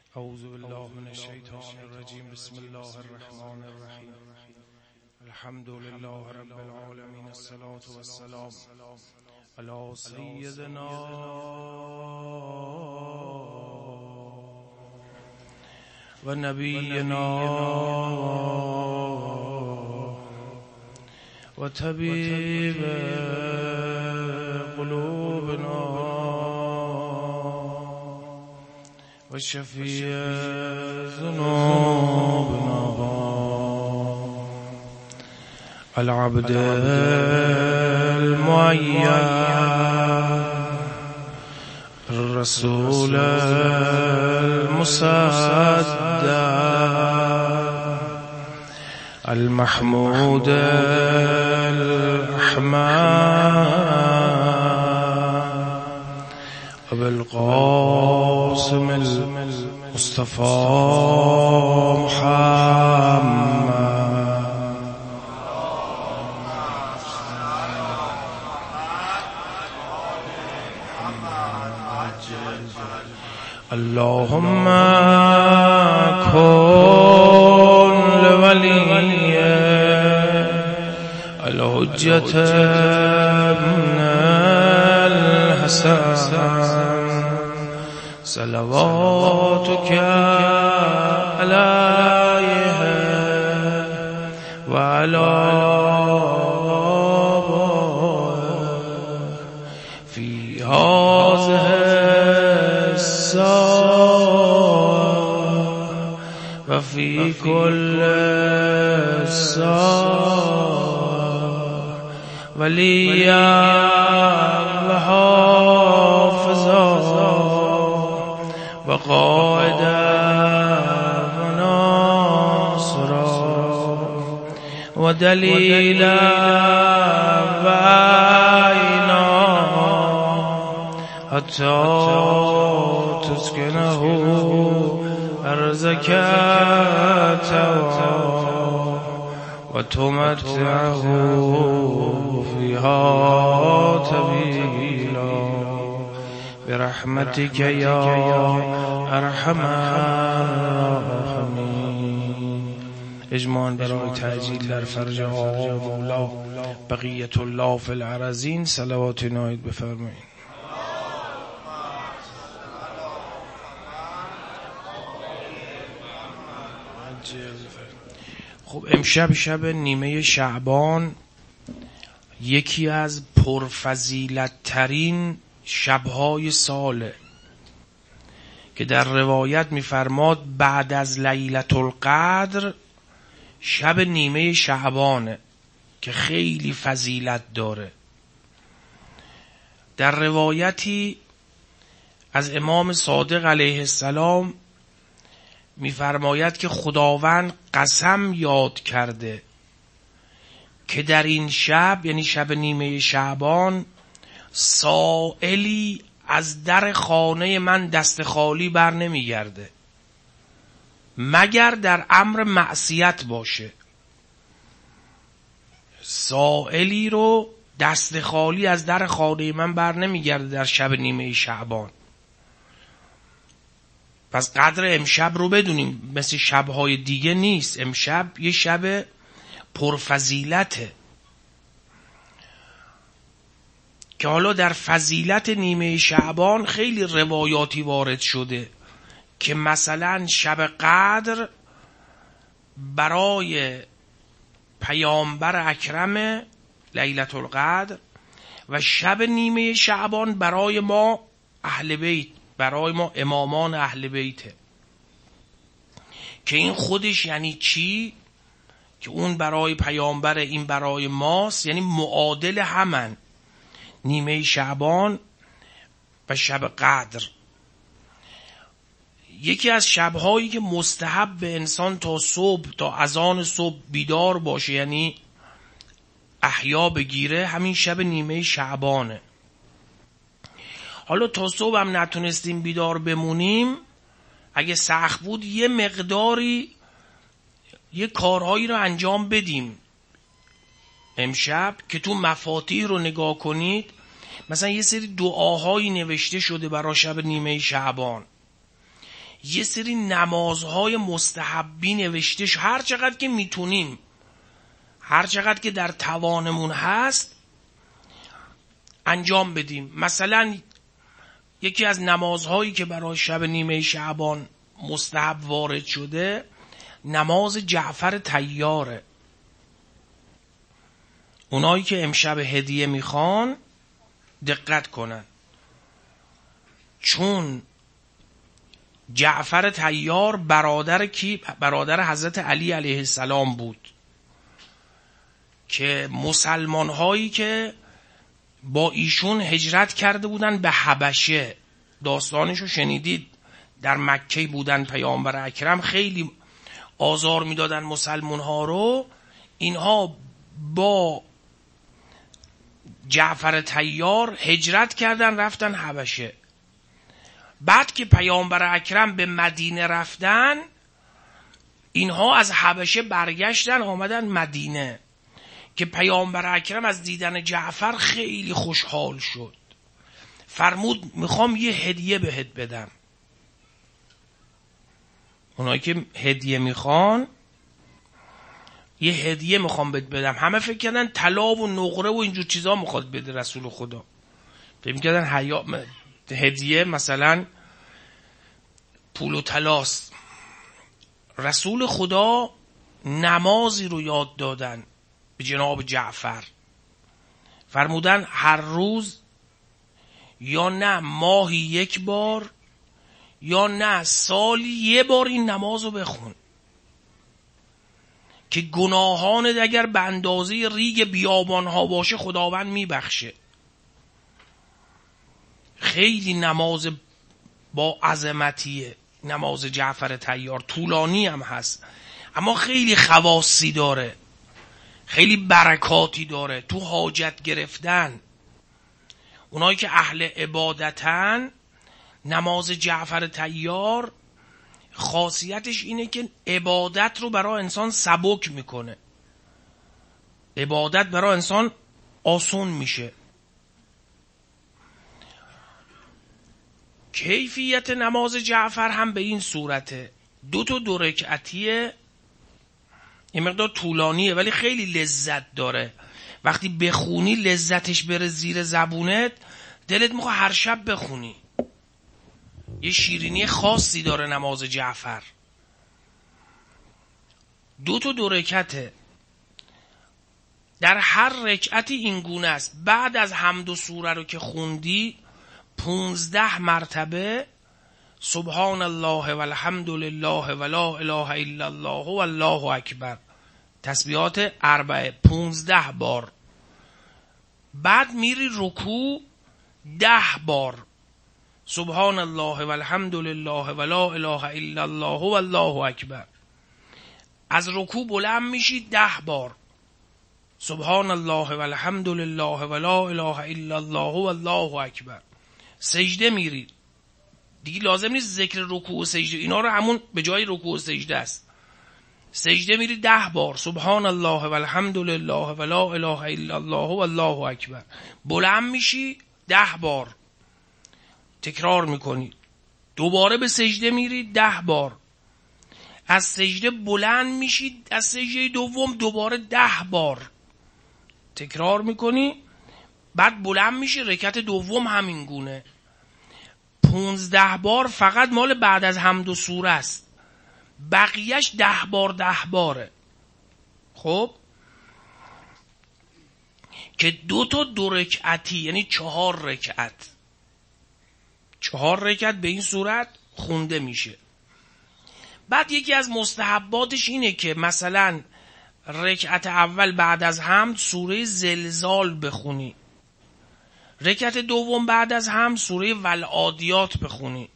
اعوذ بالله من الشیطان الرجیم. بسم الله الرحمن الرحیم. الحمد لله رب العالمین. الصلاة والسلام علی سیدنا و نبینا و طبیب قلوبنا و شفیع ذنوبنا العبد المعین الرسول المصدق المحمود الأحمد بالقاسم المصطفى محمد. اللهم كن لولي الحجة ابن الحسن صلواتك عليه وعلى آبائه في هذه الساعة وفي كل ساعة وليا وحافظا وقائدا وناصرا ودليلا وعينا حتى تسكنه أرزك توا وتمتعه فيها طويلا برحمتك يا ارحم الراحمین. اجماعاً برای تعجیل در فرج آقا و مولا بقیت الله فی الارضین صلوات نایید بفرمایید. خب امشب شب نیمه شعبان، یکی از پرفضیلت ترین شبهای ساله که در روایت میفرماد بعد از لیلة القدر شب نیمه شعبانه که خیلی فضیلت داره. در روایتی از امام صادق علیه السلام میفرماید که خداوند قسم یاد کرده که در این شب، یعنی شب نیمه شعبان، سائلی از در خانه من دست خالی بر نمیگرده مگر در امر معصیت باشه. سائلی رو دست خالی از در خانه من بر نمیگرده در شب نیمه شعبان. پس قدر امشب رو بدونیم، مثل شبهای دیگه نیست. امشب یه شب پرفضیلته که حالا در فضیلت نیمه شعبان خیلی روایاتی وارد شده که مثلا شب قدر برای پیامبر اکرم لیلة القدر و شب نیمه شعبان برای ما اهل بیت، برای ما امامان اهل بیته. که این خودش یعنی چی؟ که اون برای پیامبر، این برای ماست، یعنی معادل همن، نیمه شعبان و شب قدر. یکی از شبهایی که مستحب به انسان تا صبح، تا اذان صبح بیدار باشه، یعنی احیا بگیره، همین شب نیمه شعبانه. حالا تا صبح هم نتونستیم بیدار بمونیم، اگه سخت بود یه مقداری یه کارهایی رو انجام بدیم امشب که تو مفاتیح رو نگاه کنید. مثلا یه سری دعاهایی نوشته شده برای شب نیمه شعبان. یه سری نمازهای مستحبی نوشته هر چقدر که میتونیم، هر چقدر که در توانمون هست انجام بدیم. مثلا یکی از نمازهایی که برای شب نیمه شعبان مستحب وارد شده نماز جعفر طیاره. اونایی که امشب هدیه میخوان دقت کنن، چون جعفر طیار برادر حضرت علی علیه السلام بود که مسلمان هایی که با ایشون هجرت کرده بودن به حبشه، داستانشو شنیدید، در مکه بودن، پیامبر اکرم خیلی آزار میدادن مسلمان ها رو. اینها با جعفر طیار هجرت کردن رفتن حبشه. بعد که پیامبر اکرم به مدینه رفتن، اینها از حبشه برگشتن آمدن مدینه که پیامبر اکرم از دیدن جعفر خیلی خوشحال شد، فرمود میخوام یه هدیه بهت بدم. اونایی که هدیه میخوان، یه هدیه میخوام بهت بدم. همه فکر کردن طلا و نقره و اینجور چیزا میخواد بده رسول خدا، فکر کردن هدیه مثلا پول و طلاست. رسول خدا نمازی رو یاد دادن به جناب جعفر، فرمودن هر روز یا نه ماهی یک بار یا نه سالی یه بار این نماز رو بخون که گناهانت اگر به اندازه ریگ بیابانها باشه خداوند میبخشه. خیلی نماز با عظمتیه نماز جعفر طیار، طولانی هم هست اما خیلی خواصی داره، خیلی برکاتی داره تو حاجت گرفتن. اونایی که اهل عبادتن، نماز جعفر طیار خاصیتش اینه که عبادت رو برای انسان سبک میکنه، عبادت برای انسان آسون میشه. کیفیت نماز جعفر هم به این صورته، 2 رکعتیه، این مقدار طولانیه ولی خیلی لذت داره. وقتی بخونی لذتش بره زیر زبونت، دلت میخواد هر شب بخونی. یه شیرینی خاصی داره نماز جعفر. 2 رکعته، در هر رکعتی این گونه است. بعد از حمد و سوره رو که خوندی 15 مرتبه سبحان الله و الحمد لله و لا اله الا الله و الله اکبر، تسبیحات 15 بار. بعد میری رکوع 10 بار سبحان الله و الحمد لله و لا اله الا الله و الله اکبر. از رکوع بلند میشی 10 بار سبحان الله و الحمد لله و لا اله الا الله و الله اکبر. سجده میری، دیگه لازم نیست ذکر رکوع و سجده، اینا رو همون به جای رکوع و سجده است. سجده میری 10 بار سبحان الله و الحمد لله و لا اله الا الله و الله اکبر. بلند میشی 10 بار تکرار میکنی، دوباره به سجده میری 10 بار، از سجده بلند میشی، از سجده دوم دوباره 10 بار تکرار میکنی، بعد بلند میشی رکعت دوم همین گونه. 15 بار فقط مال بعد از حمد و سوره است، بقیهش 10 بار 10 باره. خب که 2 رکعتی یعنی 4 رکعت، 4 رکعت به این صورت خونده میشه. بعد یکی از مستحباتش اینه که مثلا رکعت اول بعد از حمد سوره زلزال بخونی، رکعت دوم بعد از حمد سوره والعادیات بخونی،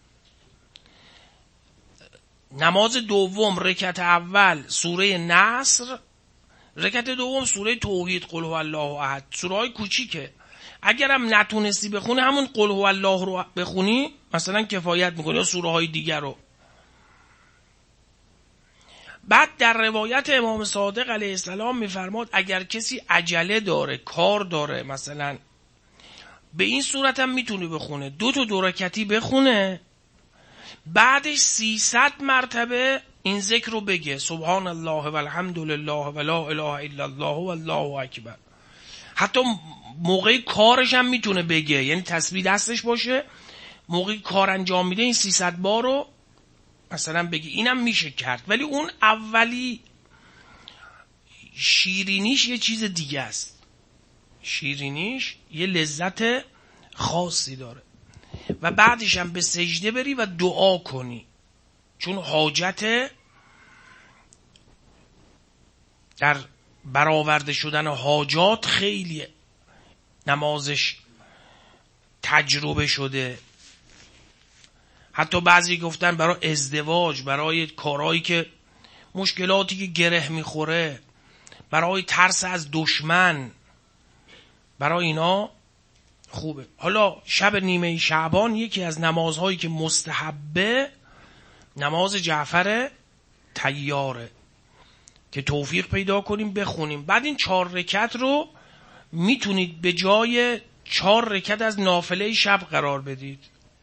نماز دوم رکعت اول سوره نصر، رکعت دوم سوره توحید قل هو الله احد. سوره های کوچیکه، اگرم نتونستی بخونی همون قل هو الله رو بخونی مثلا کفایت میکنه، یا سوره های دیگر رو. بعد در روایت امام صادق علیه السلام میفرماد اگر کسی عجله داره، کار داره، مثلا به این صورت هم میتونه بخونه، 2 رکعتی بخونه، بعدش 300 مرتبه این ذکر رو بگه، سبحان الله و الحمد لله و لا اله الا الله و الله اکبر. حتی موقع کارش هم میتونه بگه، یعنی تسبیح دستش باشه، موقع کار انجام میده این 300 بار رو مثلا بگه. اینم میشه کرد، ولی اون اولی شیرینیش یه چیز دیگه است. شیرینیش یه لذت خاصی داره. و بعدش هم به سجده بری و دعا کنی، چون حاجت در برآورده شدن حاجات خیلی نمازش تجربه شده. حتی بعضی گفتن برای ازدواج، برای کارهایی که مشکلاتی که گره میخوره، برای ترس از دشمن، برای اینا خوبه. حالا شب نیمه شعبان یکی از نمازهایی که مستحبه نماز جعفر طیاره که توفیق پیدا کنیم بخونیم. بعد این 4 رکعت رو میتونید به جای 4 رکعت از نافله شب قرار بدید.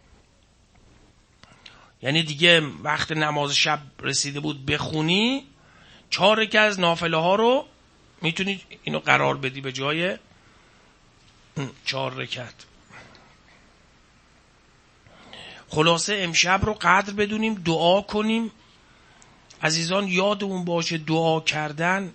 یعنی دیگه وقت نماز شب رسیده بود بخونی، 4 رکعت از نافله ها رو میتونید اینو قرار بدی به جای 4 رکعت. خلاصه امشب رو قدر بدونیم، دعا کنیم. عزیزان یادمون باشه دعا کردن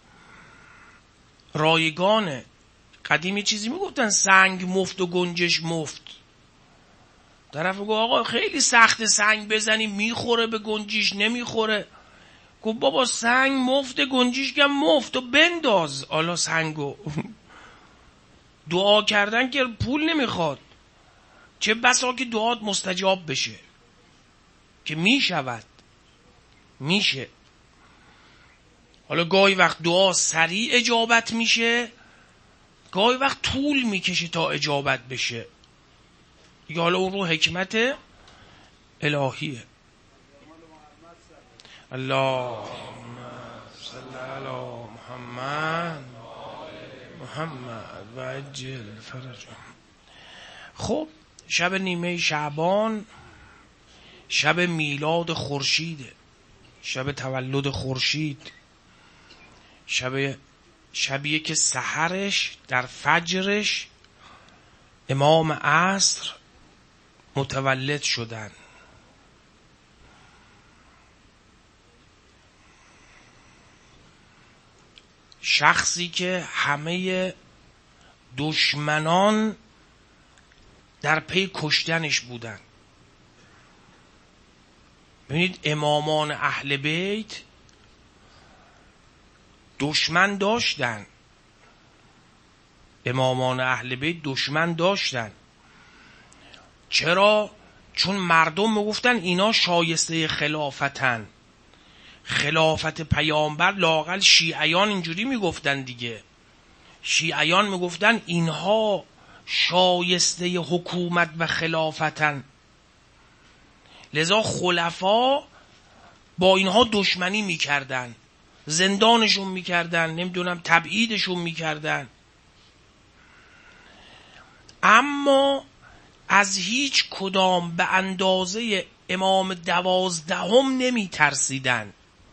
رایگانه. قدیم یه چیزی میگفتن سنگ مفت و گنجش مفت. طرف گفت آقا خیلی سخت سنگ بزنی، میخوره به گنجیش نمیخوره. گفت بابا سنگ مفت، گنجیش که مفت، و بنداز حالا سنگو. دعا کردن که پول نمیخواد، چه بسا که دعات مستجاب بشه، که میشود، میشه. حالا گاهی وقت دعا سریع اجابت میشه، گاهی وقت طول میکشه تا اجابت بشه. دیگه حالا اون رو حکمت الهیه. اللهم صل علی محمد و عجل فرجهم. خب شب نیمه شعبان شب میلاد خورشیده، شب تولد خورشید، شبیه که سحرش در فجرش امام عصر متولد شدن. شخصی که همه دشمنان در پی کشتنش بودن. ببینید امامان اهل بیت دشمن داشتن، امامان اهل بیت دشمن داشتن. چرا؟ چون مردم میگفتن اینا شایسته خلافتن، خلافت پیامبر. لااقل شیعیان اینجوری میگفتن دیگه، شیعیان میگفتن اینها شایسته حکومت و خلافتن. لذا خلفا با اینها دشمنی میکردن، زندانشون میکردن، نمیدونم تبعیدشون میکردن. اما از هیچ کدام به اندازه امام 12 نمی ترسیدن.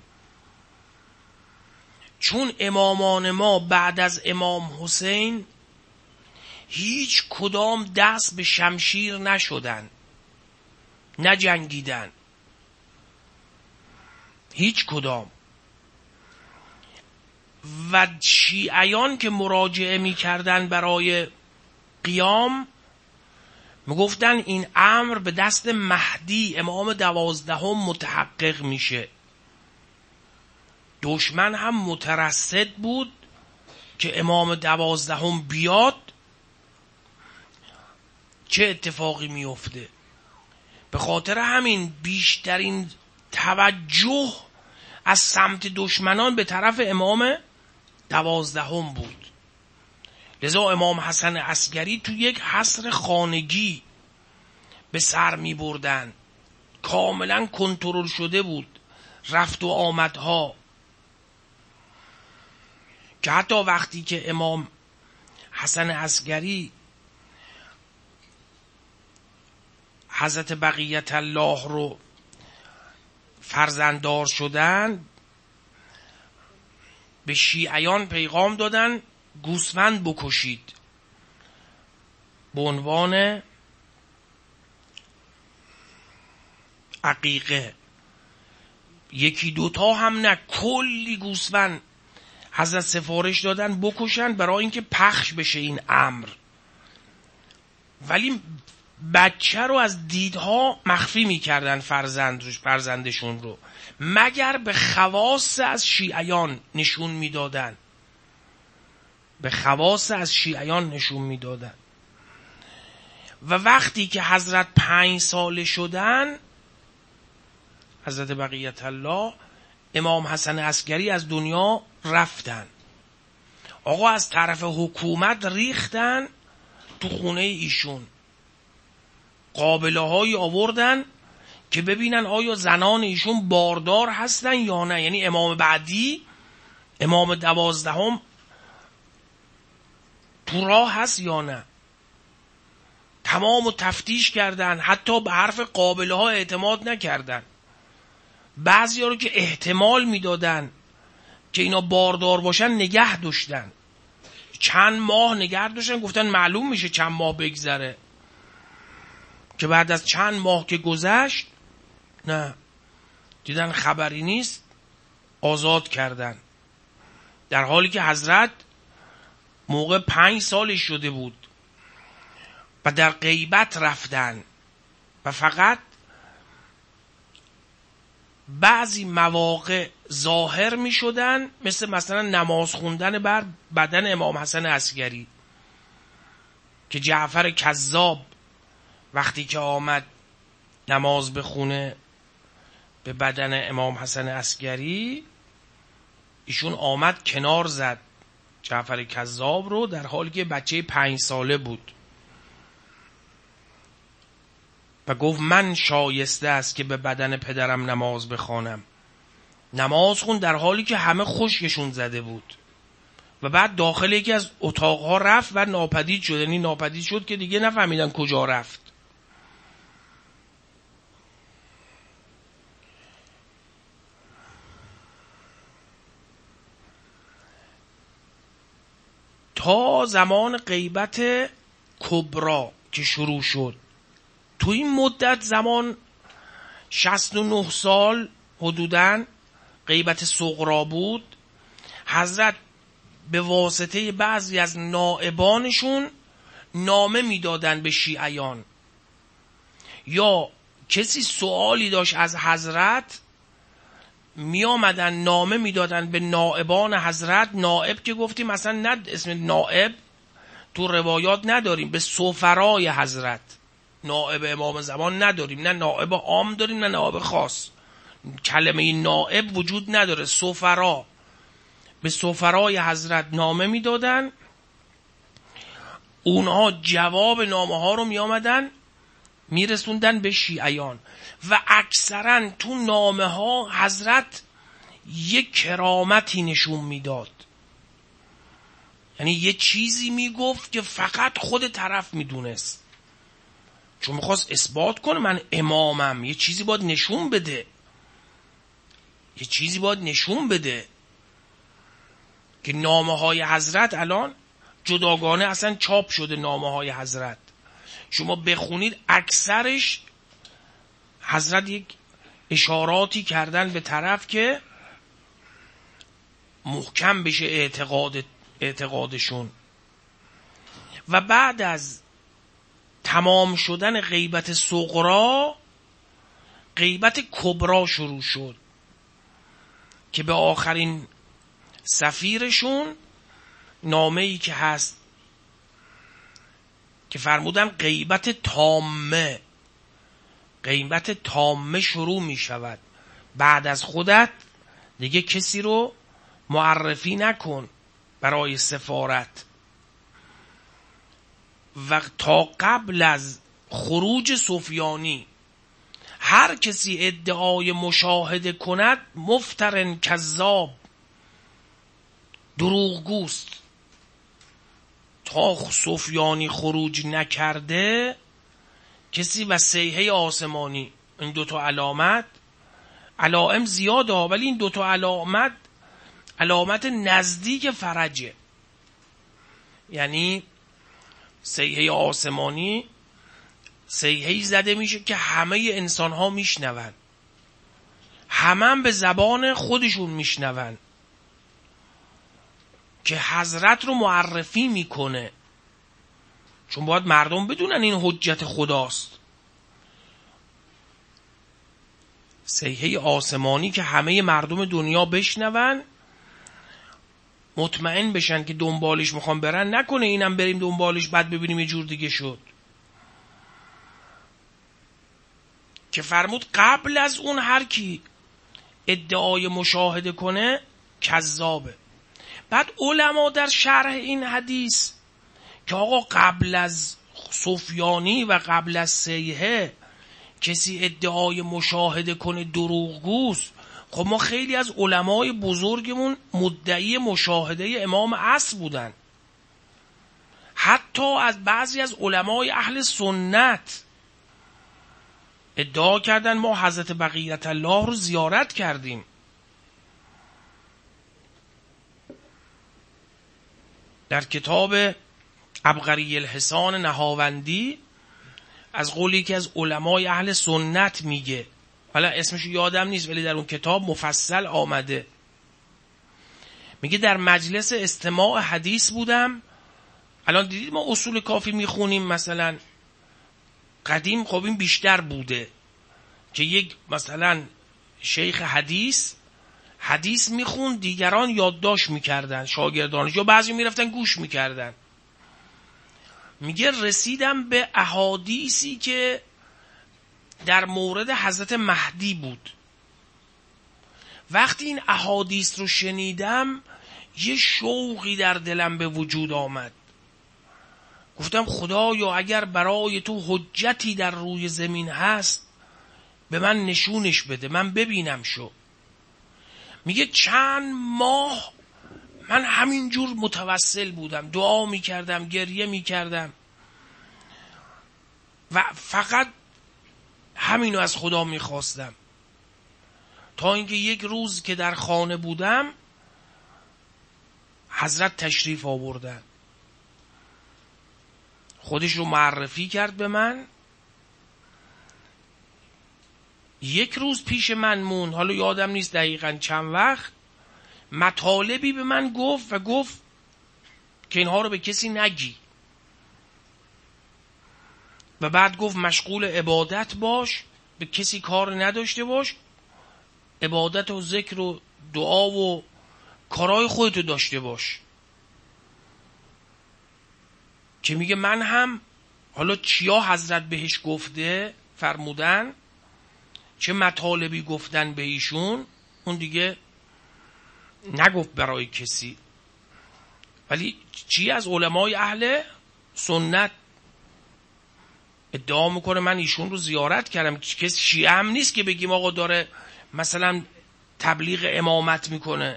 چون امامان ما بعد از امام حسین هیچ کدام دست به شمشیر نشدن، نجنگیدن، هیچ کدام. و شیعیان که مراجعه می کردن برای قیام میگفتن این امر به دست مهدی امام 12 متحقق میشه. دشمن هم مترصد بود که امام 12 بیاد چه اتفاقی میفته. به خاطر همین بیشترین توجه از سمت دشمنان به طرف امام 12 بود. لذا امام حسن عسکری تو یک حصر خانگی به سر می بردن، کاملا کنترل شده بود رفت و آمدها، که حتی وقتی که امام حسن عسکری حضرت بقیت الله رو فرزنددار شدن، به شیعیان پیغام دادن گوسفند بکشید به عنوان عقیقه. یکی دوتا هم نه، کلی گوسفند حضرت سفارش دادن بکشن برای اینکه پخش بشه این امر. ولی بچه رو از دیدها مخفی میکردن، فرزندشون رو، مگر به خواص از شیعیان نشون میدادن، به خواص از شیعیان نشون میدادن. و وقتی که حضرت 5 ساله شدن، حضرت بقیت الله، امام حسن عسکری از دنیا رفتن. آقا از طرف حکومت ریختن تو خونه ایشون، قابله هایی آوردن که ببینن آیا زنان ایشون باردار هستن یا نه، یعنی امام بعدی، امام 12 تو راه هست یا نه. تمام تفتیش کردن، حتی به حرف قابله ها اعتماد نکردن. بعضی ها رو که احتمال میدادن که اینا باردار باشن نگه داشتن، چند ماه نگه داشتن، گفتن معلوم میشه چند ماه بگذره. که بعد از چند ماه که گذشت، نه، دیدن خبری نیست، آزاد کردن. در حالی که حضرت موقع 5 سالش شده بود و در غیبت رفتن و فقط بعضی مواقع ظاهر می شدن، مثلا نماز خوندن بر بدن امام حسن عسکری، که جعفر کذاب وقتی که آمد نماز بخونه به بدن امام حسن عسکری، ایشون آمد کنار زد جعفر کذاب رو، در حالی که بچه 5 ساله بود، و گفت من شایسته است که به بدن پدرم نماز بخوانم. نماز خون در حالی که همه خشکشون زده بود. و بعد داخل یکی از اتاقها رفت و ناپدید شد، یعنی ناپدید شد که دیگه نفهمیدن کجا رفت. تا زمان غیبت کبرا که شروع شد، تو این مدت زمان 69 سال حدوداً غیبت صغرا بود. حضرت به واسطه بعضی از نائبانشون نامه میدادن به شیعیان، یا کسی سوالی داشت از حضرت، می آمدن نامه میدادن به نائبان حضرت. نائب که گفتیم مثلا نه اسم نائب تو روایات نداریم، به سفرای حضرت، نائب امام زمان نداریم، نه نائب عام داریم نه نائب خاص، کلمه نائب وجود نداره. سفرا، به سفرای حضرت نامه میدادن، اونها جواب نامه ها رو می آمدن میرسوندن به شیعیان. و اکثرا تو نامه ها حضرت یک کرامتی نشون میداد، یعنی یه چیزی میگفت که فقط خود طرف میدونست، چون میخواست اثبات کنه من امامم. یه چیزی باید نشون بده، یه چیزی باید نشون بده. که نامه های حضرت الان جداگانه اصلا چاپ شده، نامه های حضرت شما بخونید اکثرش حضرت یک اشاراتی کردن به طرف که محکم بشه اعتقادشون. و بعد از تمام شدن غیبت صغرا، غیبت کبرا شروع شد که به آخرین سفیرشون نامه‌ای که هست که فرمودن غیبت تامه، غیبت تامه شروع می شود. بعد از خودت دیگه کسی رو معرفی نکن برای سفارت. و تا قبل از خروج سفیانی هر کسی ادعای مشاهده کند مفترن کذاب، دروغگوست. تا سفیانی خروج نکرده کسی و سیحه آسمانی. این دوتا علائم زیاده، ولی این دوتا علامت نزدیک فرجه. یعنی سیحه آسمانی سیحه‌ای زده میشه که همه انسان ها میشنون، همه به زبان خودشون میشنون، که حضرت رو معرفی میکنه، چون باید مردم بدونن این حجت خداست. سیحه آسمانی که همه مردم دنیا بشنون، مطمئن بشن که دنبالش میخوان برن، نکنه اینم بریم دنبالش بعد ببینیم یه جور دیگه شد. که فرمود قبل از اون هر کی ادعای مشاهده کنه کذابه. بعد علما در شرح این حدیث که آقا قبل از سفیانی و قبل از سیحه کسی ادعای مشاهده کنه دروغگوست. خب ما خیلی از علمای بزرگمون مدعی مشاهده امام عصر بودن، حتی از بعضی از علمای اهل سنت ادعا کردن ما حضرت بقیت الله رو زیارت کردیم. در کتاب عبقری الحسان نهاوندی از قولی که از علمای اهل سنت میگه، حالا اسمش یادم نیست ولی در اون کتاب مفصل آمده، میگه در مجلس استماع حدیث بودم. الان دیدید ما اصول کافی میخونیم مثلا، قدیم خب این بیشتر بوده که یک مثلا شیخ حدیث میخوند، دیگران یادداشت میکردن، شاگردانش یا بعضی میرفتن گوش میکردن. میگه رسیدم به احادیثی که در مورد حضرت مهدی بود. وقتی این احادیث رو شنیدم یه شوقی در دلم به وجود آمد. گفتم خدایا اگر برای تو حجتی در روی زمین هست به من نشونش بده، من ببینم شو. میگه چند ماه من همینجور متوسل بودم، دعا میکردم، گریه میکردم و فقط همینو از خدا میخواستم، تا اینکه یک روز که در خانه بودم حضرت تشریف آوردن، خودش رو معرفی کرد به من. یک روز پیش من موند، حالا یادم نیست دقیقاً چند وقت، مطالبی به من گفت که اینها رو به کسی نگی، و بعد گفت مشغول عبادت باش، به کسی کار نداشته باش، عبادت و ذکر و دعا و کارهای خودتو داشته باش. که میگه من هم حالا چیا حضرت بهش گفته فرمودن، چه مطالبی گفتن به ایشون، اون دیگه نگفت برای کسی، ولی چی از علمای اهل سنت ادعا میکنه من ایشون رو زیارت کردم. کسی شیعه هم نیست که بگیم آقا داره مثلا تبلیغ امامت میکنه.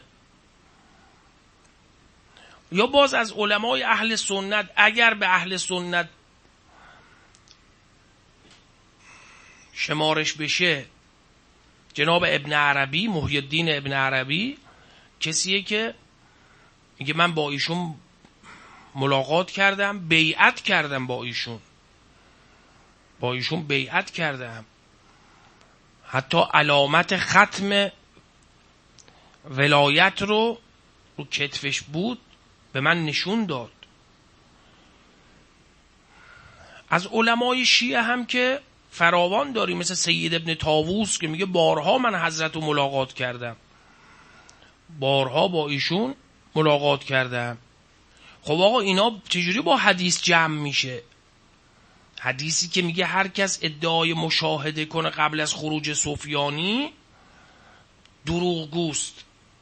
یا باز از علمای اهل سنت، اگر به اهل سنت شمارش بشه، جناب ابن عربی، محی الدین ابن عربی، کسیه که میگه من با ایشون ملاقات کردم، بیعت کردم، با ایشون بیعت کردم، حتی علامت ختم ولایت رو کتفش بود به من نشون داد. از علمای شیعه هم که فراوان داریم، مثل سید ابن طاووس که میگه بارها من حضرت رو ملاقات کردم، بارها با ایشون ملاقات کردم. خب آقا اینا چجوری با حدیث جمع میشه؟ حدیثی که میگه هر کس ادعای مشاهده کنه قبل از خروج سفیانی دروغگوست.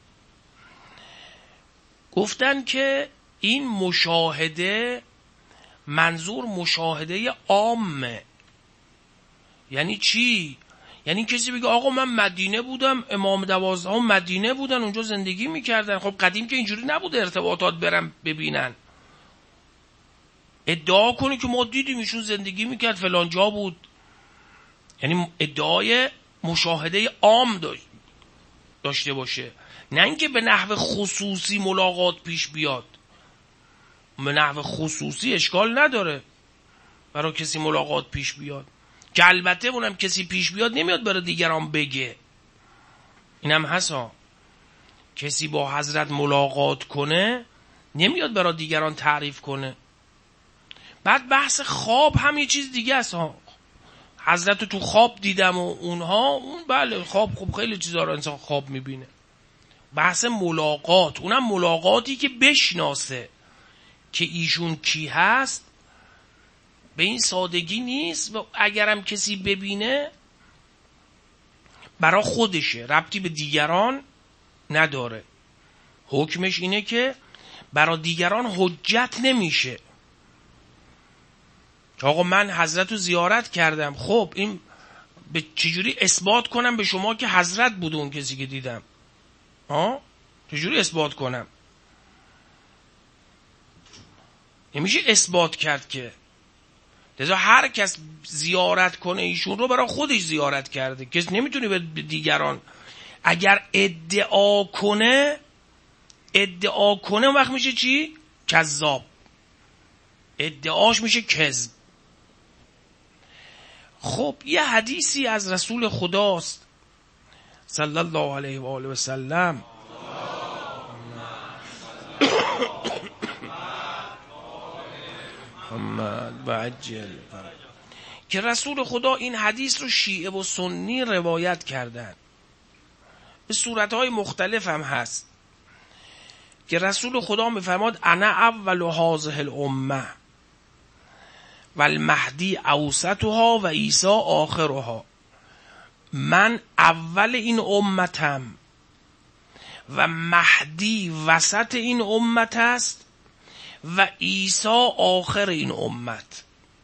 گفتن که این مشاهده منظور مشاهده عامه. یعنی چی؟ یعنی کسی بگه آقا من مدینه بودم، امام 12 مدینه بودن، اونجا زندگی میکردن. خب قدیم که اینجوری نبوده ارتباطات برن ببینن، ادعا کنه که ما دیدیم ایشون زندگی میکرد فلان جا بود، یعنی ادعای مشاهده عام داشته باشه، نه اینکه به نحو خصوصی ملاقات پیش بیاد. به نحو خصوصی اشکال نداره برای کسی ملاقات پیش بیاد، که البته اونم کسی پیش بیاد نمیاد برای دیگران بگه. اینم هست ها، کسی با حضرت ملاقات کنه نمیاد برای دیگران تعریف کنه. بعد بحث خواب هم یه چیز دیگه است ها. حضرت تو خواب دیدم و اونها، بله خواب خب خیلی چیزا رو انسان خواب میبینه. بحث ملاقات، اونم ملاقاتی که بشناسه که ایشون کی هست، به این سادگی نیست. و اگرم کسی ببینه برا خودشه، ربطی به دیگران نداره. حکمش اینه که برا دیگران حجت نمیشه. آقا من حضرت رو زیارت کردم، خب این به چجوری اثبات کنم به شما که حضرت بود اون کسی که دیدم؟ چجوری اثبات کنم؟ نمیشه اثبات کرد که. لذا هر کس زیارت کنه ایشون رو برای خودش زیارت کرده، کسی نمیتونه به دیگران. اگر ادعا کنه اون وقت میشه چی؟ کذاب. ادعاش میشه کذب. خب یه حدیثی از رسول خداست صلی الله علیه و آله و سلم محمد و عجل، که رسول خدا این حدیث رو شیعه و سنی روایت کردن، به صورتهای مختلف هم هست، که رسول خدا میفرماد انا اول هذه الامه و المهدی اوسطها و عیسی آخرها. من اول این امتم و مهدی وسط این امت است و عیسی آخر این امت.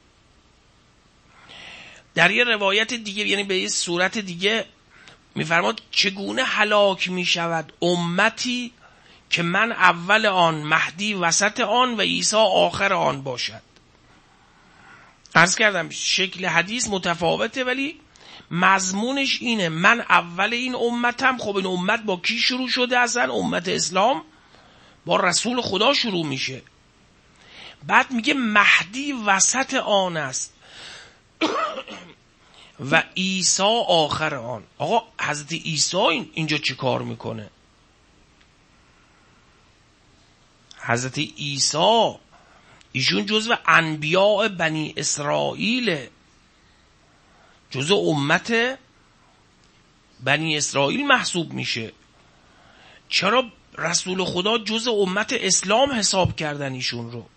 در یه روایت دیگه، یعنی به یه صورت دیگه میفرماد چگونه هلاک میشود امتی که من اول آن، مهدی وسط آن و عیسی آخر آن باشد. عرض کردم شکل حدیث متفاوته ولی مضمونش اینه، من اول این امتم. خب این امت با کی شروع شده؟ اصلا امت اسلام با رسول خدا شروع میشه. بعد میگه مهدی وسط آن است و عیسی آخر آن. آقا حضرت عیسی اینجا چی کار میکنه؟ حضرت عیسی ایشون جزو انبیاء بنی اسرائیل، جزو امت بنی اسرائیل محسوب میشه. چرا رسول خدا جزو امت اسلام حساب کردن ایشون رو؟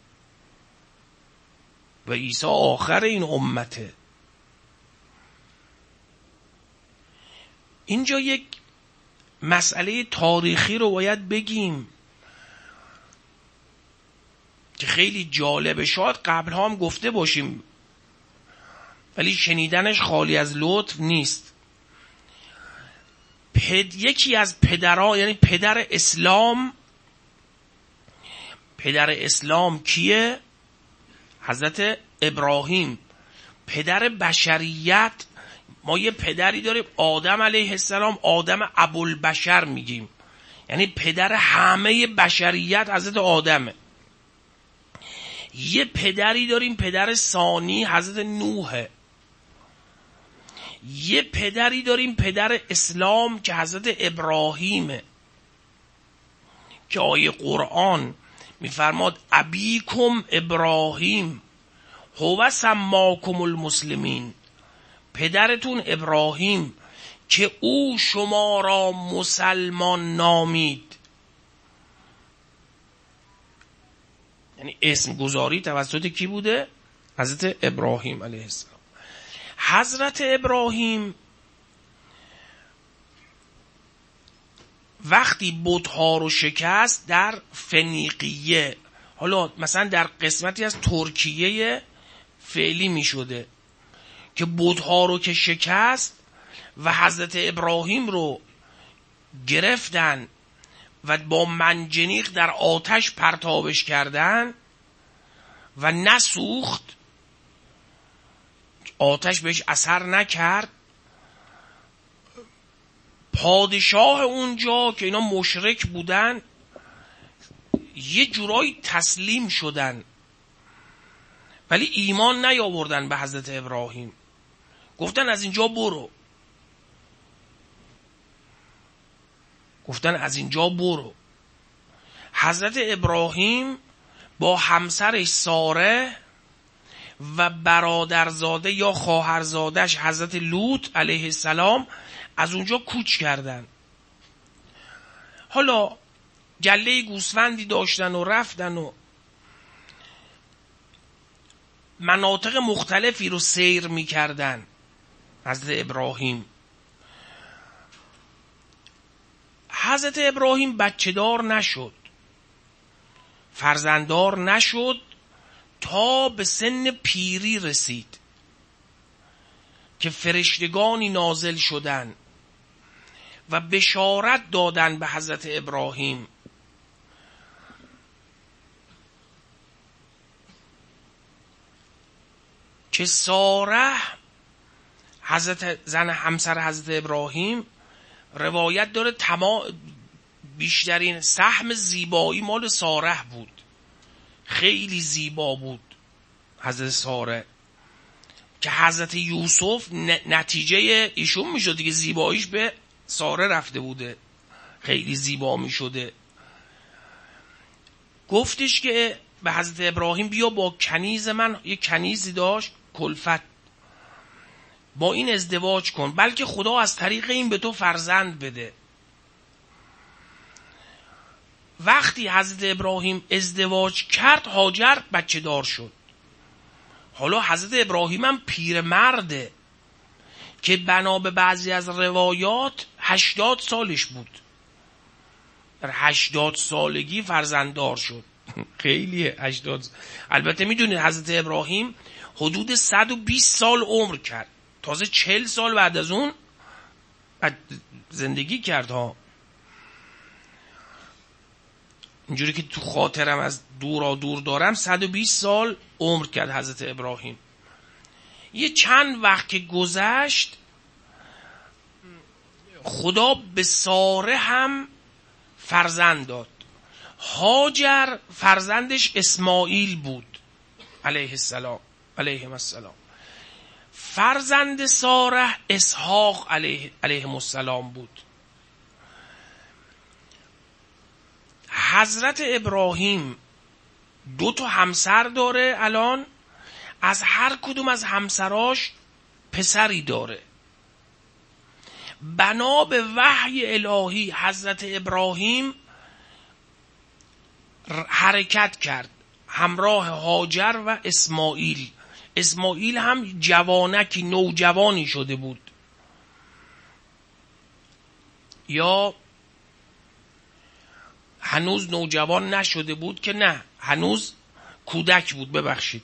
و عیسی آخر این امته. اینجا یک مسئله تاریخی رو باید بگیم که خیلی جالبه، شاید قبلها هم گفته باشیم ولی شنیدنش خالی از لطف نیست. یکی از پدرها، یعنی پدر اسلام کیه؟ حضرت ابراهیم، پدر بشریت. ما یه پدری داریم آدم علیه السلام، آدم ابوالبشر میگیم، یعنی پدر همه بشریت حضرت آدمه. یه پدری داریم پدر ثانی حضرت نوحه. یه پدری داریم پدر اسلام که حضرت ابراهیمه، که آیه قرآن میفرماد ابیکم ابراهیم هو سماکم المسلمین. پدرتون ابراهیم که او شما را مسلمان نامید. یعنی اسم گذاری توسط کی بوده؟ حضرت ابراهیم علیه السلام. حضرت ابراهیم وقتی بت‌ها رو شکست در فنیقیه، حالا مثلا در قسمتی از ترکیه فعلی می شده، که بت‌ها رو که شکست و حضرت ابراهیم رو گرفتن و با منجنیق در آتش پرتابش کردن و نسوخت. آتش بهش اثر نکرد. پادشاه اونجا که اینا مشرک بودن یه جورایی تسلیم شدن، ولی ایمان نیاوردن به حضرت ابراهیم. گفتن از اینجا برو، گفتن از اینجا برو. حضرت ابراهیم با همسرش ساره و برادرزاده یا خواهرزادش حضرت لوط علیه السلام از اونجا کوچ کردن. حالا گله گوسفندی داشتن و رفتن و مناطق مختلفی رو سیر می کردن. حضرت ابراهیم بچه دار نشد، فرزنددار نشد تا به سن پیری رسید که فرشتگانی نازل شدن و بشارت دادن به حضرت ابراهیم که ساره زن همسر حضرت ابراهیم روایت داره بیشترین سهم زیبایی مال ساره بود، خیلی زیبا بود حضرت ساره، که حضرت یوسف نتیجه ایشون می شد دیگه، زیباییش به ساره رفته بوده، خیلی زیبا می شده. گفتش که به حضرت ابراهیم بیا با کنیز من، یه کنیزی داشت کلفت، با این ازدواج کن، بلکه خدا از طریق این به تو فرزند بده. وقتی حضرت ابراهیم ازدواج کرد هاجر بچه دار شد. حالا حضرت ابراهیم هم پیرمرده که بنا به بعضی از روایات 80 سالش بود، در 80 سالگی فرزنددار شد. خیلیه 80. البته میدونید حضرت ابراهیم حدود 120 سال عمر کرد، تازه 40 سال بعد از اون زندگی کرد ها. اینجوری که تو خاطرم از دور دارم 120 سال عمر کرد حضرت ابراهیم. یه چند وقت که گذشت خدا به ساره هم فرزند داد. هاجر فرزندش اسماعیل بود علیه السلام. فرزند ساره اسحاق علیه السلام بود. حضرت ابراهیم 2 همسر داره الان، از هر کدوم از همسراش پسری داره. بنا به وحی الهی حضرت ابراهیم حرکت کرد همراه هاجر و اسماعیل. اسماعیل هم جوانکی نوجوانی شده بود، یا هنوز نوجوان نشده بود که نه، هنوز کودک بود، ببخشید.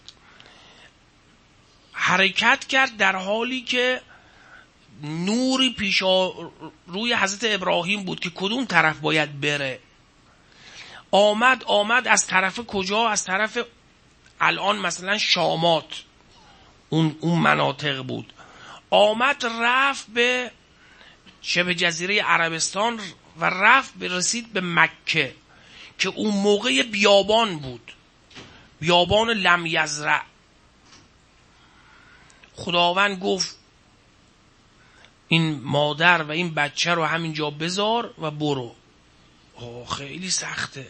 حرکت کرد در حالی که نوری پیش روی حضرت ابراهیم بود که کدوم طرف باید بره. آمد از طرف کجا؟ از طرف الان مثلا شامات، اون مناطق بود. آمد رفت به شبه جزیره عربستان و رسید به مکه که اون موقع بیابان بود، بیابان لم یزرع. خداوند گفت این مادر و این بچه رو همینجا بذار و برو. خیلی سخته،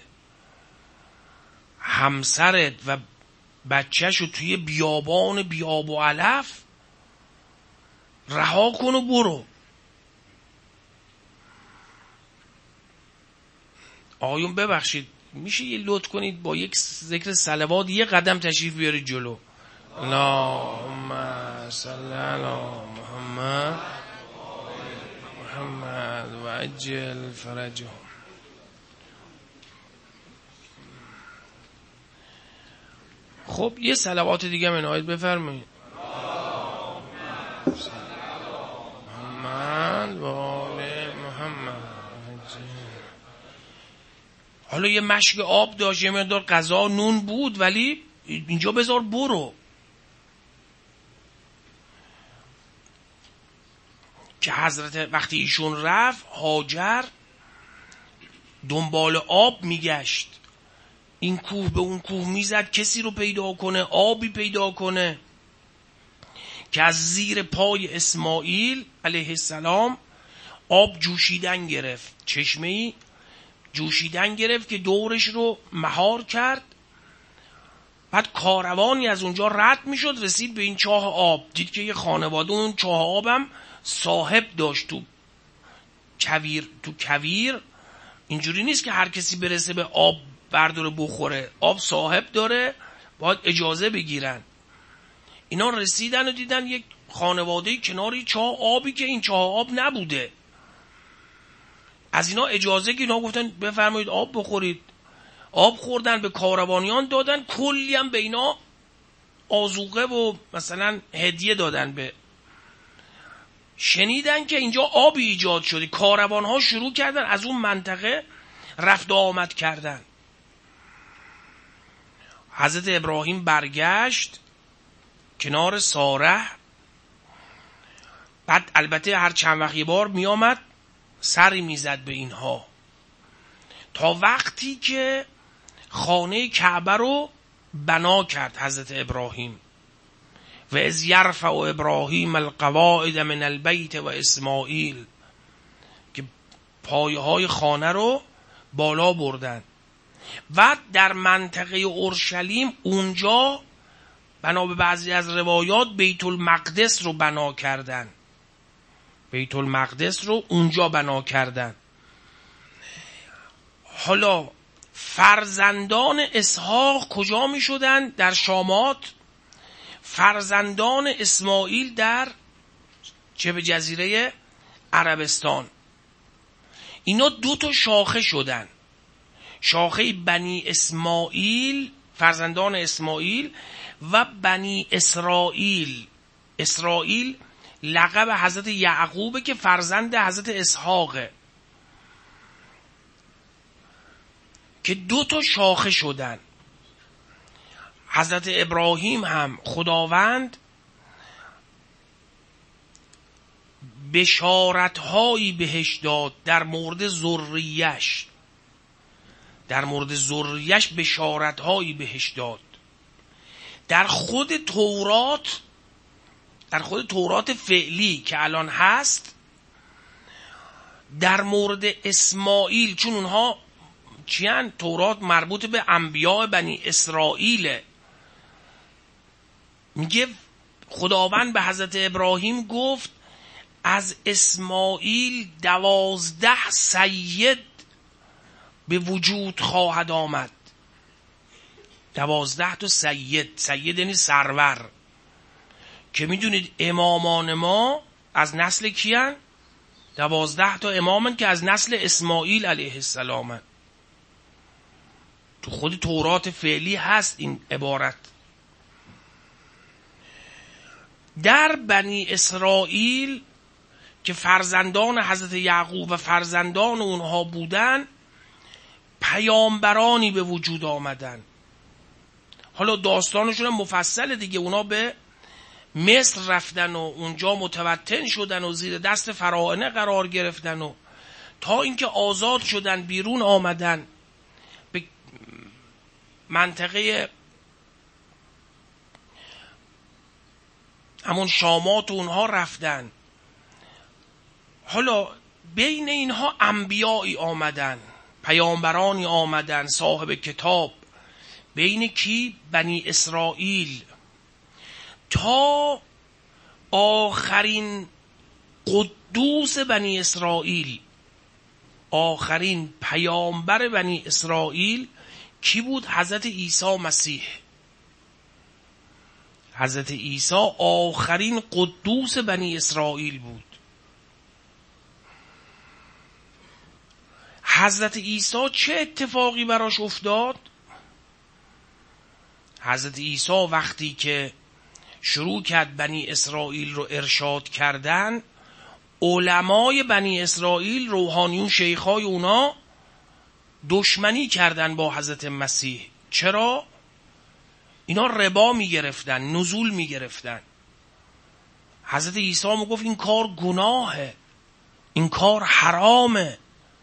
همسرت و بچه‌شو توی بیاب و علف رها کن و برو. آقایون ببخشید میشه یه لطف کنید با یک ذکر صلوات یه قدم تشریف بیارید جلو؟ اللهم صل علی محمد و عجل فرجهم. خب یه صلوات دیگه عنایت بفرمایید. محمد و آل محمد. حالا یه مشک آب داشت، یه مقدار غذا نون بود، ولی اینجا بذار برو. که حضرت وقتی ایشون رفت، هاجر دنبال آب میگشت، این کوه به اون کوه میزد کسی رو پیدا کنه، آبی پیدا کنه، که از زیر پای اسماعیل علیه السلام آب جوشیدن گرفت، چشمه‌ای جوشیدن گرفت که دورش رو مهار کرد. بعد کاروانی از اونجا رد میشد، رسید به این چاه آب، دید که یه خانواده اون چاه آبم صاحب داشت تو کویر. اینجوری نیست که هر کسی برسه به آب برداره بخوره، آب صاحب داره، باید اجازه بگیرن. اینا رسیدن و دیدن یک خانواده کناری چاه آبی که این چاه آب نبوده. از اینا اجازه که اینا گفتن بفرمایید آب بخورید. آب خوردن، به کاروانیان دادن، کلی هم به اینا آذوقه و مثلا هدیه دادن. به شنیدن که اینجا آبی ایجاد شده، کاروانها شروع کردن از اون منطقه رفت و آمد کردن. حضرت ابراهیم برگشت کنار ساره. بعد البته هر چند وقت یه بار می آمد سری می زد به اینها، تا وقتی که خانه کعبه رو بنا کرد حضرت ابراهیم. و اذ یرفع ابراهیم القواعد من البیت و اسماعیل، که پایه های خانه رو بالا بردن. و در منطقه اورشلیم اونجا بنا به بعضی از روایات بیت المقدس رو بنا کردن، بیت المقدس رو اونجا بنا کردن. حالا فرزندان اسحاق کجا می شدن؟ در شامات. فرزندان اسماعیل در شبه جزیره عربستان. اینا دو تا شاخه شدن، شاخه بنی اسماعیل، فرزندان اسماعیل، و بنی اسرائیل. اسرائیل لقب حضرت یعقوبه که فرزند حضرت اسحاقه، که دو تا شاخه شدن. حضرت ابراهیم هم خداوند بشارت‌هایی بهش داد در مورد ذریه‌اش، در مورد ذریه‌اش بشارت‌هایی بهش داد. در خود تورات فعلی که الان هست، در مورد اسماعیل، چون اونها چیان؟ تورات مربوط به انبیاء بنی اسرائیله، میگه خداوند به حضرت ابراهیم گفت از اسماعیل 12 سید به وجود خواهد آمد. 12 تا سید، سید یعنی سرور، که میدونید امامان ما از نسل کیان؟ 12 تا امامن که از نسل اسماعیل علیه السلامن. تو خود تورات فعلی هست این عبارت. در بنی اسرائیل که فرزندان حضرت یعقوب و فرزندان اونها بودن، پیامبرانی به وجود آمدن. حالا داستانشون مفصله دیگه. اونا به مصر رفتن و اونجا متوطن شدن و زیر دست فراعنه قرار گرفتن و تا اینکه آزاد شدن بیرون آمدن، به منطقه همون شامات و اونها رفتن. حالا بین اینها انبیایی آمدن، پیامبرانی آمدن، صاحب کتاب. بین کی؟ بنی اسرائیل. تا آخرین قدوس بنی اسرائیل، آخرین پیامبر بنی اسرائیل کی بود؟ حضرت عیسی مسیح. حضرت عیسی آخرین قدوس بنی اسرائیل بود. حضرت عیسی چه اتفاقی براش افتاد؟ حضرت عیسی وقتی که شروع کرد بنی اسرائیل رو ارشاد کردن، علمای بنی اسرائیل، روحانیون، شیخای اونا دشمنی کردن با حضرت مسیح. چرا؟ اینا ربا می گرفتن، نزول می گرفتن. حضرت عیسی میگفت این کار گناهه، این کار حرامه.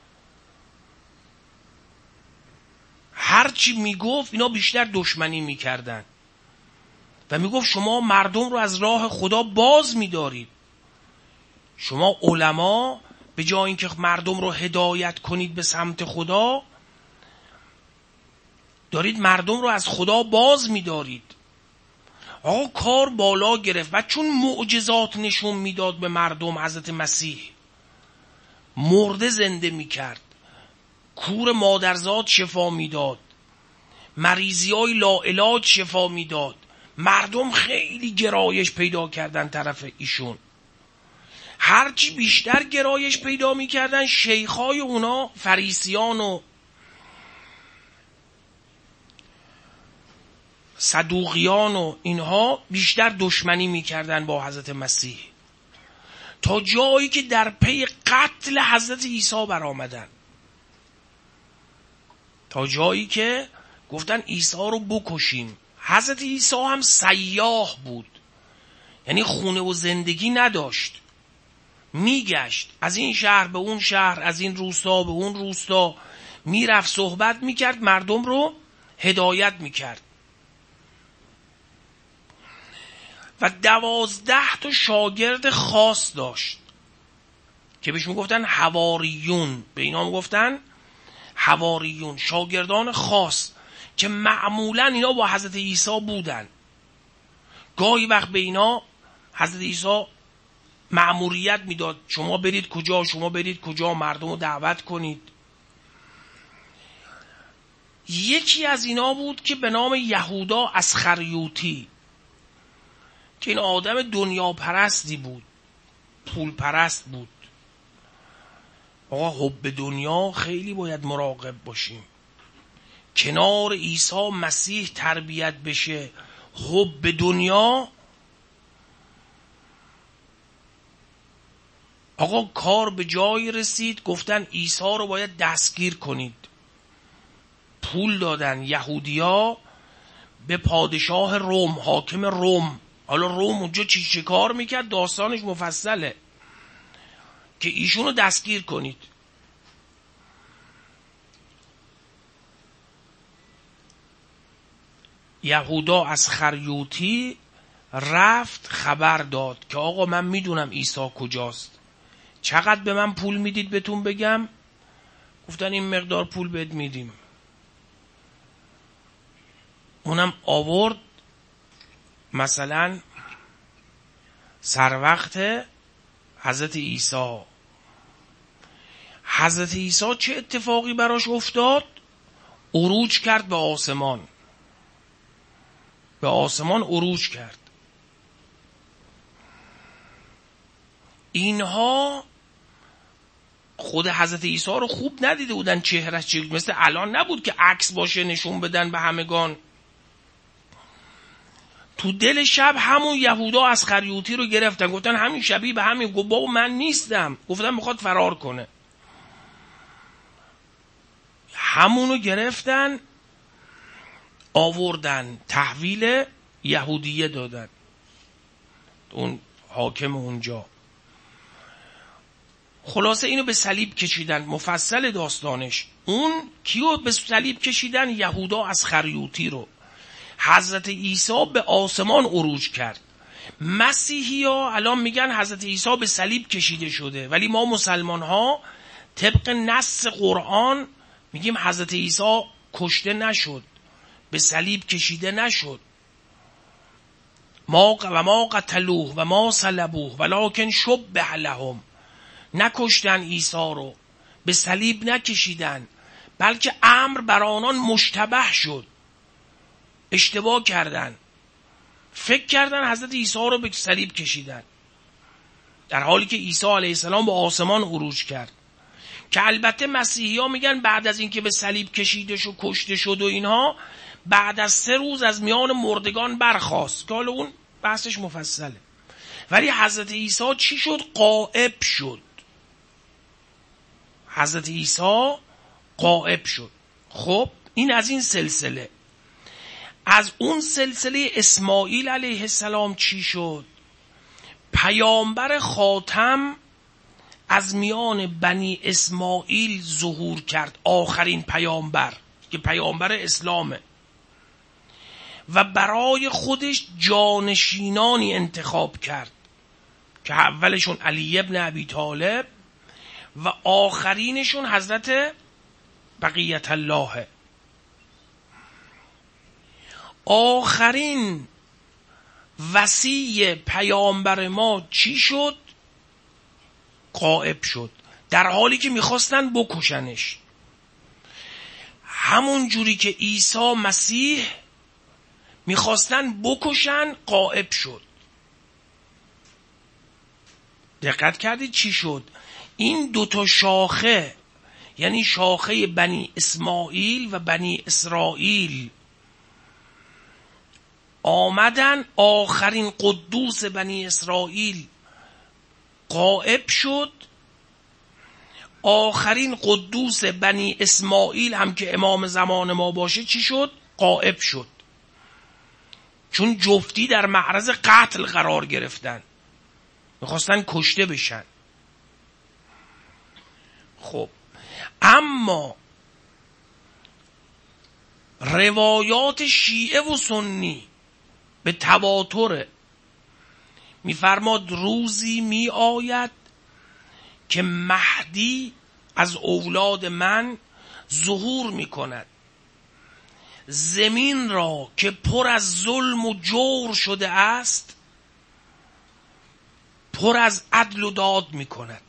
هرچی میگفت اینا بیشتر دشمنی میکردن و میگفت شما مردم رو از راه خدا باز میدارید. شما علما به جای اینکه مردم رو هدایت کنید به سمت خدا، دارید مردم رو از خدا باز میدارید. آقا کار بالا گرفت و چون معجزات نشون میداد به مردم، حضرت مسیح مرده زنده میکرد، کور مادرزاد شفا میداد، مریضی های لاعلاج شفا میداد، مردم خیلی گرایش پیدا کردن طرف ایشون. هرچی بیشتر گرایش پیدا میکردن، شیخای اونا فریسیان و صدوقیان و اینها بیشتر دشمنی میکردن با حضرت مسیح، تا جایی که در پی قتل حضرت عیسی برآمدن، تا جایی که گفتن عیسی رو بکشیم. حضرت عیسی هم سیاح بود، یعنی خونه و زندگی نداشت، میگشت از این شهر به اون شهر، از این روستا به اون روستا، میرفت صحبت میکرد، مردم رو هدایت میکرد. و 12 تا شاگرد خاص داشت که بهش میگفتن حواریون. به اینا میگفتن حواریون، شاگردان خاص که معمولا اینا با حضرت عیسی بودن. گاهی وقت به اینا حضرت عیسی مأموریت میداد شما برید کجا، شما برید کجا، مردم رو دعوت کنید. یکی از اینا بود که به نام یهودا اسخریوطی، که این آدم دنیا پرستی بود، پول پرست بود. آقا حب دنیا خیلی باید مراقب باشیم. کنار عیسی مسیح تربیت بشه حب دنیا، آقا کار به جایی رسید گفتن عیسی رو باید دستگیر کنید. پول دادن یهودیا به پادشاه روم، حاکم روم. حالا روم اونجا چی کار میکرد داستانش مفصله، که ایشونو دستگیر کنید. یهودا اسخریوطی رفت خبر داد که آقا من میدونم عیسی کجاست، چقدر به من پول میدید بهتون بگم؟ گفتن این مقدار پول بهت میدیم. اونم آورد مثلا سر وقت حضرت عیسی. حضرت عیسی چه اتفاقی براش افتاد؟ عروج کرد به آسمان، به آسمان عروج کرد. اینها خود حضرت عیسی رو خوب ندیده بودن، چهرهش چه مثل الان نبود که عکس باشه نشون بدن به همگان. تو دل شب همون یهودا اسخریوطی رو گرفتن، گفتن همین شبیه به همین. گفت بابا من نیستم، گفتن میخواد فرار کنه. همونو گرفتن آوردن تحویل یهودیه دادن، اون حاکم اونجا. خلاصه اینو به صلیب کشیدن، مفصل داستانش. اون کیو به صلیب کشیدن؟ یهودا اسخریوطی رو. حضرت عیسی به آسمان عروج کرد. مسیحی ها الان میگن حضرت عیسی به صلیب کشیده شده، ولی ما مسلمان ها طبق نص قرآن میگیم حضرت عیسی کشته نشد، به صلیب کشیده نشد. ما قتلوه و ما صلبوه ولکن شبه لهم. نکشتن عیسی رو، به صلیب نکشیدن، بلکه امر بر آنان مشتبه شد. اشتباه کردن، فکر کردن حضرت عیسی رو به صلیب کشیدن، در حالی که عیسی علیه السلام به آسمان عروج کرد. که البته مسیحی ها میگن بعد از اینکه به صلیب کشیده شد کشته شد و اینها، بعد از 3 روز از میان مردگان برخاست، که حالا اون بحثش مفصله. ولی حضرت عیسی چی شد؟ غائب شد. حضرت عیسی غائب شد. خب این از این سلسله. از اون سلسله اسماعیل علیه السلام چی شد؟ پیامبر خاتم از میان بنی اسماعیل ظهور کرد، آخرین پیامبر که پیامبر اسلامه، و برای خودش جانشینانی انتخاب کرد که اولشون علی ابن ابی طالب و آخرینشون حضرت بقیت الله. آخرین وصی پیامبر ما چی شد؟ غائب شد، در حالی که میخواستن بکشنش. همون جوری که عیسی مسیح میخواستن بکشن، غائب شد. دقت کردید چی شد؟ این دوتا شاخه، یعنی شاخه بنی اسماعیل و بنی اسرائیل، آمدن، آخرین قدوس بنی اسرائیل غائب شد، آخرین قدوس بنی اسماعیل هم که امام زمان ما باشه چی شد؟ غائب شد. چون جفتی در معرض قتل قرار گرفتن، میخواستن کشته بشن. خب اما روایات شیعه و سنی به تواتر میفرماد روزی می آید که مهدی از اولاد من ظهور می کند، زمین را که پر از ظلم و جور شده است پر از عدل و داد می کند.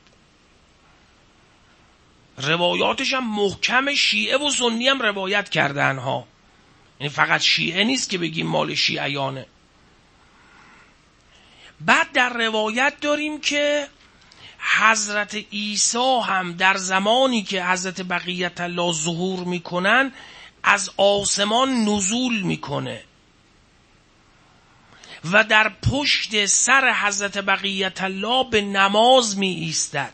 روایاتش هم محکم، شیعه و سنی هم روایت کردن ها، یعنی فقط شیعه نیست که بگیم مال شیعیانه. بعد در روایت داریم که حضرت عیسی هم در زمانی که حضرت بقیت الله ظهور میکنن از آسمان نزول میکنه و در پشت سر حضرت بقیت الله به نماز می ایستد.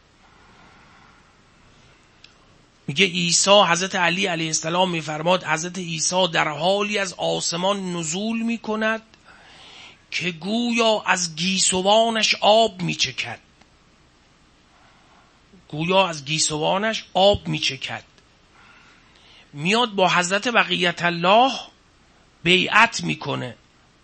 میگه عیسی، حضرت علی علیه السلام میفرماد حضرت عیسی در حالی از آسمان نزول میکند که گویا از گیسوانش آب میچکد، گویا از گیسوانش آب میچکد. میاد با حضرت بقیت الله بیعت میکنه.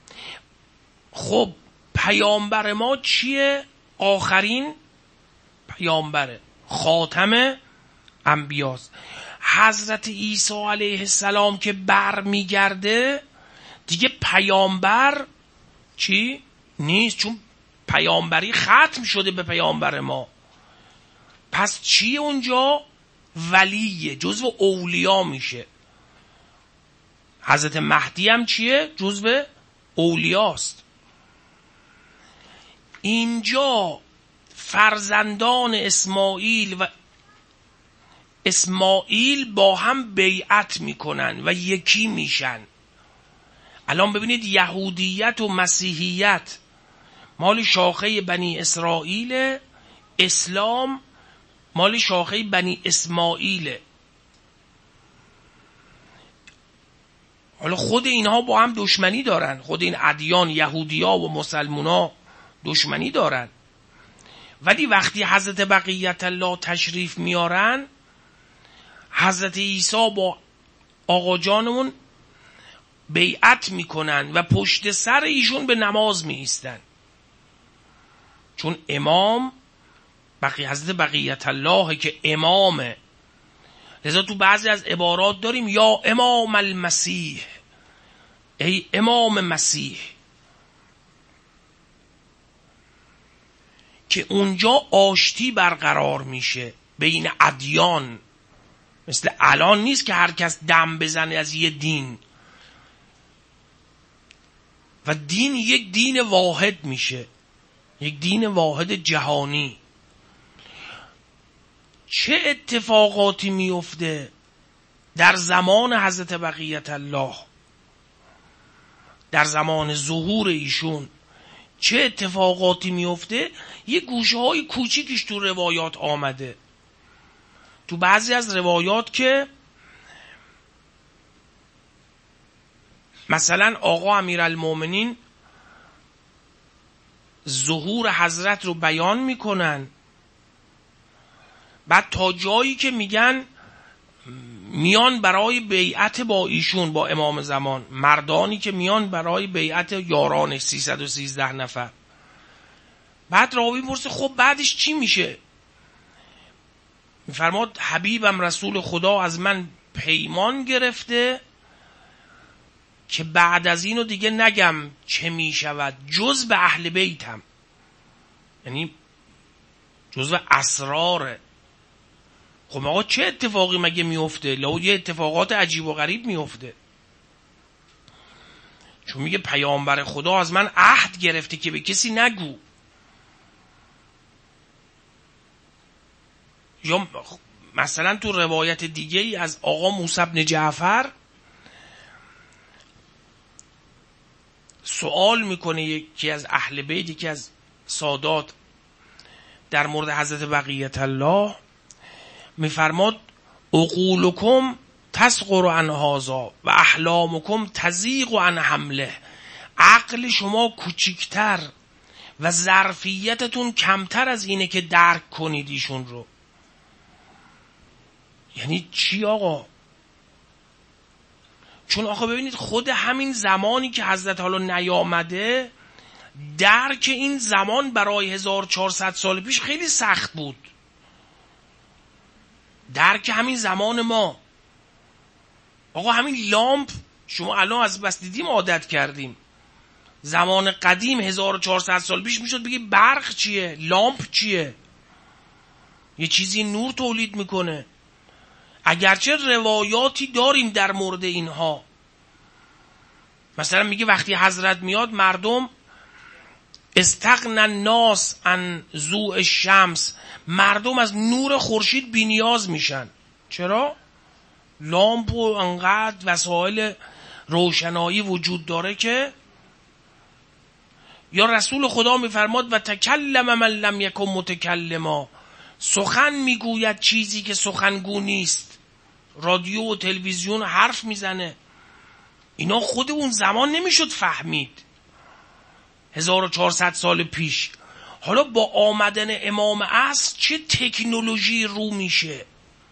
خب پیامبر ما چیه؟ آخرین پیامبره، خاتم انبیاست. حضرت عیسی علیه السلام که بر میگرده دیگه پیامبر چی؟ نیست، چون پیامبری ختم شده به پیامبر ما. پس چی اونجا؟ ولیه، جزو اولیا میشه. حضرت مهدی هم چیه؟ جزو اولیاست. اینجا فرزندان اسماعیل با هم بیعت میکنن و یکی میشن. الان ببینید یهودیت و مسیحیت مال شاخه بنی اسرائیل، اسلام مال شاخه بنی اسماعیل. حالا خود اینها با هم دشمنی دارن، خود این ادیان یهودیا و مسلمونا دشمنی دارن، ولی وقتی حضرت بقیت الله تشریف میارن، حضرت عیسی با آقا جانمون بیعت میکنن و پشت سر ایشون به نماز میایستن، چون امام حضرت بقیت الله که امامه. لذا تو بعضی از عبارات داریم یا امام المسیح، ای امام مسیح، که اونجا آشتی برقرار میشه بین ادیان. مثل الان نیست که هر کس دم بزنه از یه دین و دین یک دین واحد میشه، یک دین واحد جهانی. چه اتفاقاتی میفته در زمان حضرت بقیت الله، در زمان ظهور ایشون چه اتفاقاتی میفته؟ یه گوشه های کوچیکش تو روایات آمده. تو بعضی از روایات که مثلا آقا امیرالمومنین ظهور حضرت رو بیان میکنن. بعد تا جایی که میگن میان برای بیعت با ایشون، با امام زمان، مردانی که میان برای بیعت یارانش 313 نفر. بعد راوی پرسه خب بعدش چی میشه؟ میفرماد حبیبم رسول خدا از من پیمان گرفته که بعد از اینو دیگه نگم چه میشود جز به اهل بیتم، یعنی جز به اسراره. خب آقا چه اتفاقی مگه میفته؟ لو یه اتفاقات عجیب و غریب میفته، چون میگه پیامبر خدا از من عهد گرفته که به کسی نگو. یا مثلا تو روایت دیگه ای از آقا موسی بن جعفر سوال میکنه یکی از اهل بیت، یکی از سادات، در مورد حضرت بقیت الله، میفرماد عقولکم تسقر عن هذا و احلامکم تضیق عن حمله. عقل شما کوچیکتر و ظرفیتتون کمتر از اینه که درک کنید ایشون رو. یعنی چی آقا؟ چون آقا ببینید خود همین زمانی که حضرت حالا نیامده، درک این زمان برای 1400 سال پیش خیلی سخت بود. درک همین زمان ما آقا، همین لامپ شما الان از بس دیدیم عادت کردیم. زمان قدیم 1400 سال پیش میشد بگی برق چیه، لامپ چیه، یه چیزی نور تولید میکنه. اگرچه روایاتی داریم در مورد اینها، مثلا میگه وقتی حضرت میاد مردم استغنى الناس عن ضوء الشمس، مردم از نور خورشید بی نیاز میشن. چرا؟ لامپ و انقدر وسایل روشنایی وجود داره که. یا رسول خدا میفرماد و تکلم من لم یکن متکلما، سخن میگوید چیزی که سخنگو نیست. رادیو و تلویزیون حرف میزنه. اینا خود اون زمان نمیشد فهمید 1400 سال پیش. حالا با آمدن امام عصر چه تکنولوژی رو میشه؟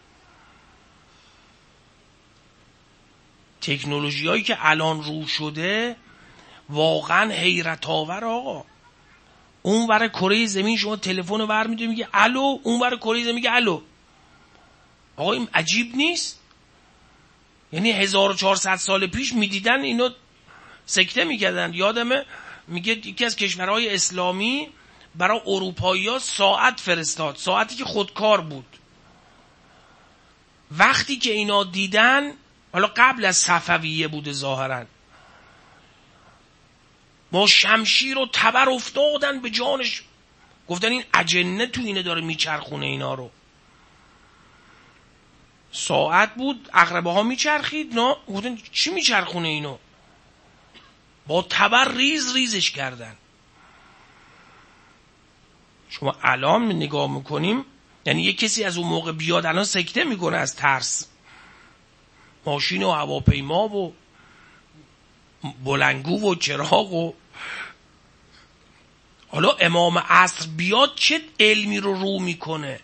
تکنولوژی هایی که الان رو شده واقعا حیرت آور آقا. اون ور کره زمین شما تلفن ور میده میگه الو، اون ور کره زمین میگه الو. آقا این عجیب نیست؟ یعنی 1400 سال پیش میدیدن اینو سکته میکردن. یادمه میگه یکی از کشورهای اسلامی برای اروپایی‌ها ساعت فرستاد، ساعتی که خودکار بود. وقتی که اینا دیدن، حالا قبل از صفویه بوده ظاهرا، با شمشیر و تبر افتادن به جانش، گفتن این اجنه تو اینه داره میچرخونه اینا رو. ساعت بود، عقربه ها میچرخید، نه گفتن چی میچرخونه اینو؟ با تبر ریز ریزش کردن. شما الان نگاه میکنیم، یعنی یک کسی از اون موقع بیاد الان سکته میکنه از ترس. ماشین و هواپیما و بلنگو و چراغ و حالا امام عصر بیاد چه علمی رو میکنه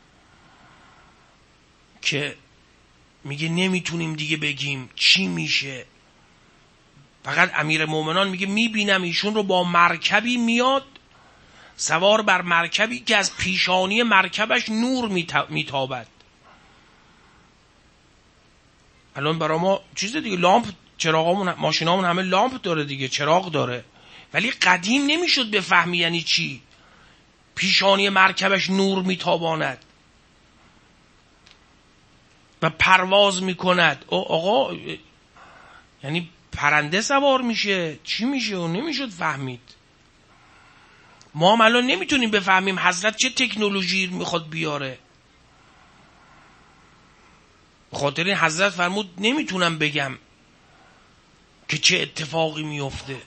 که میگه نمیتونیم دیگه بگیم چی میشه. فقط امیر مومنان میگه میبینم ایشون رو با مرکبی میاد، سوار بر مرکبی که از پیشانی مرکبش نور میتابد. الان برای ما چیز دیگه، لامپ، چراغامون، ماشینامون همه لامپ داره دیگه، چراغ داره. ولی قدیم نمیشد بفهمی یعنی چی پیشانی مرکبش نور میتاباند و پرواز میکند. آقا یعنی پرنده سوار میشه، چی میشه؟ و نمیشد فهمید. ما هم الان نمیتونیم بفهمیم حضرت چه تکنولوژی میخواد بیاره. بخاطر این حضرت فرمود نمیتونم بگم که چه اتفاقی میفته.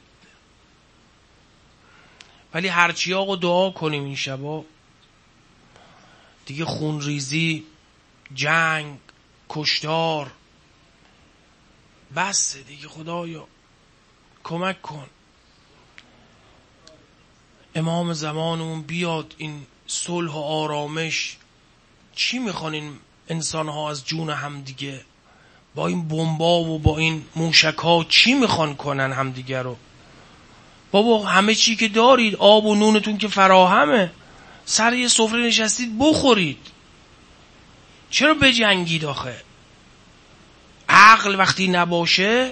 ولی هرچی آقا دعا کنیم این شبا دیگه، خونریزی، جنگ، کشتار بس دیگه. خدایا کمک کن. امام زمانمون بیاد این صلح و آرامش. چی میخوان این انسان ها از جون هم دیگه؟ با این بمبا و با این موشک ها چی میخوان کنن هم دیگه رو؟ بابا همه چی که دارید، آب و نونتون که فراهمه، سر یه سفره نشستید بخورید، چرا بجنگید آخه؟ عقل وقتی نباشه،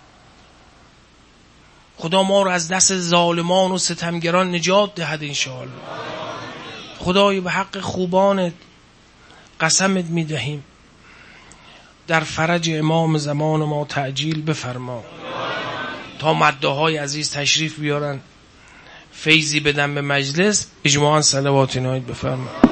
خدا ما رو از دست ظالمان و ستمگران نجات دهد انشاءالله. خدای به حق خوبانت قسمت میدهیم در فرج امام زمان ما تعجیل بفرما. تا مداحای عزیز تشریف بیارن فیضی بدن به مجلس، اجماعاً صلوات عنایت بفرما.